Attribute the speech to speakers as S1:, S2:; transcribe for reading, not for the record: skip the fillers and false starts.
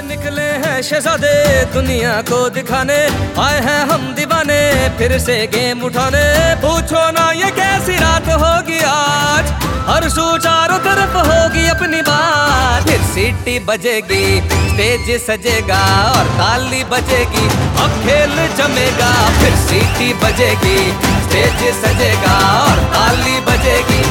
S1: निकले हैं शहजादे दुनिया को दिखाने, आए हैं हम दीवाने फिर से गेम उठाने। पूछो ना ये कैसी रात होगी आज, हर सू चारों तरफ होगी अपनी बात। फिर सीटी बजेगी, स्टेज सजेगा और ताली बजेगी, अब खेल जमेगा। फिर सीटी बजेगी, स्टेज सजेगा और ताली बजेगी।